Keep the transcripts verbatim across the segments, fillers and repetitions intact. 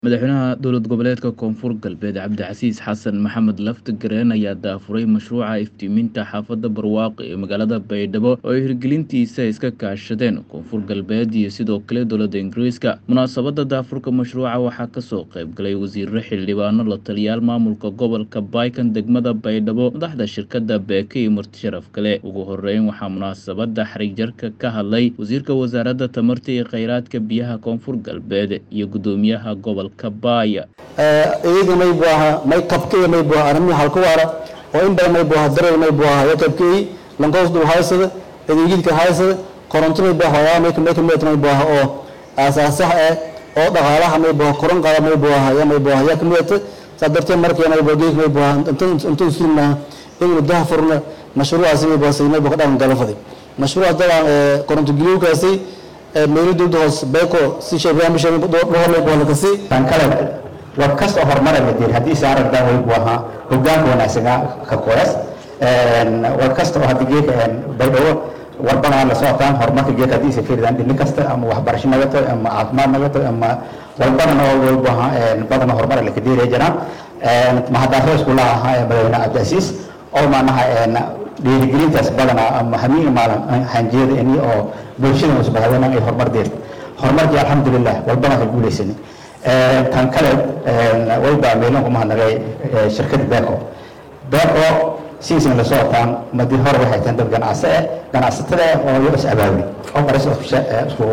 Madaxweynaha dowlad goboleedka Koonfur Galbeed Cabdicasiis Xasan Maxamed Laftagareen ayaa daafuray mashruuca iftiiminta xaafadda Barwaaqo ee magaalada Baydhabo oo ay hirgelintiisa iska kaashadeen Koonfur Galbeed iyo sidoo kale dowladda Ingiriiska. Munaasabadda daafurka mashruuca waxaa ka soo qayb galay wasiirro, xildhibaano, la taliyayaal maamulka gobolka Baykan degmada Baydhabo, madaxda shirkadda Beeke iyo marti sharaf kale. Ugu horreyn waxaa munaasabadda xarig jarka ka hadlay wasiirka wasaaradda tamarta iyo kheyraadka biyaha Koonfur Galbeed iyo gudoomiyaha gobolka Kabaya iyada may baaha may qabkay may baaha arrin halka waara oo in badan may baaha dareer may baaha ya qabkay langoos dul haysada adeegidka haysada koronto may baaha ya may kamay kamay may baaha oo asaas ah oo dhaqaalaha may baaha koron qaar may baaha ya may baaha ya kamay sadartay markii may baaha may baaha inta inta sinna in daa furna mashruucaasi may baaha may baaha dhan galafadi mashruuca dada koronto gilowgaasi meelo doos beeko si shaqeeyaan bisha dhowr boqol ka si tan kale war kasta horumar la diir hadii saaran daa way buuha hoggaanka wanaagsan ka qoras een war kasta oo hadii geedkan Baydhabo war badan la socdaan horumarka geedka hadii si fiirdan dhinac kasta ama waxbarasho nagato ama caafimaad nagato ama war badan oo way buuha een badan horumar la ka diiray jiraan een mahadaafo iskuulaha ahaa madaxweyne Cabdicasiis oo maanaha een dhiirigelintaas badan ama hamiin maalan hanjeeda in oo bulshada u sabaxdana ay horumar deer horumarkii alxamdulillah walbana ka guuleysan ee tan kale ee way baa meelan kuma hadlay shirkadda Beeko Beeko siisan la sootaan madi hor waxay tan dad ganacsi ah ganacsatada oo iyo is abaabuli oo qaras isku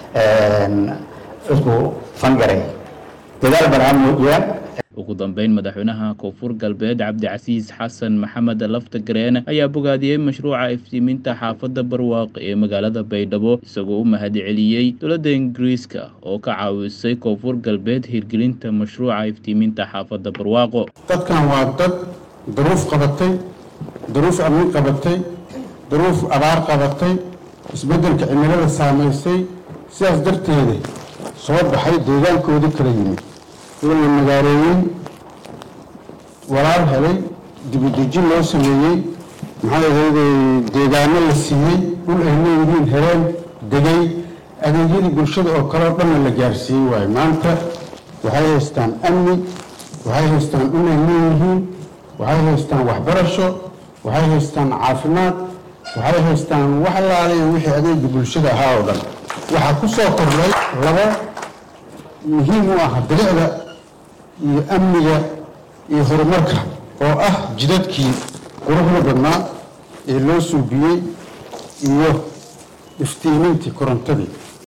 ee isku fangaray dadaal badan muujiyaan. ugu dambeyn madaxweynaha Koonfur Galbeed Cabdicasiis Xasan Maxamed Laftagareen ayaa bogaadiyay mashruuca iftiiminta xaafadda Barwaaqo ee magaalada Baydhabo isagoo u mahadceliyay dowladda Ingiriiska oo ka caawisay Koonfur Galbeed hirgelinta mashruuca iftiiminta xaafadda Barwaaqo. dadkan waa dad duruuf qabatay duruuf amni qabatay duruuf abaar qabatay isbeddelka cimilada saameysay sidaas darteed soo baxay deegaankooda kala yimid in magaalooyin walaal helay dibadejin loo sameeyay maxaa yeelay deegaano la siiyay ul ay leeyihiin heleen degay adeegyadii bulshada oo kale dhan la gaarsiiyay waay maanta waxay haystaan amni waxay haystaan inay leeyihiin waxay haystaan waxbarasho waxay haystaan caafimaad waxay haystaan wax laaleeyo wixii adeega bulshada ahaa oo dhan waxaa ku soo kordhay laba muhiim u ah bilicda iyo amniga iyo horumarka oo ah jidadkii quruxda badnaa ee loo suubiyey iyo iftiimintii korontadii